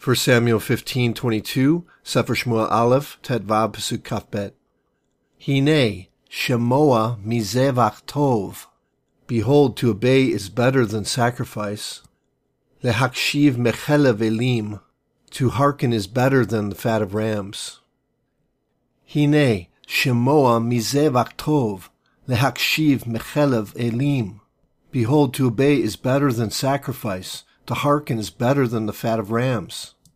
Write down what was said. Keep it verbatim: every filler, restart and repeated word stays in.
First Samuel fifteen twenty-two, Sefer Shmuel Aleph, Tet Vav Pasuk Kaf Bet. Hine, Shemoa mizevach tov. Behold, to obey is better than sacrifice. Lehakshiv mechelev elim. To hearken is better than the fat of rams. Hine, Shemoa mizevach tov. Lehakshiv mechelev elim. Behold, to obey is better than sacrifice. To hearken is better than the fat of rams.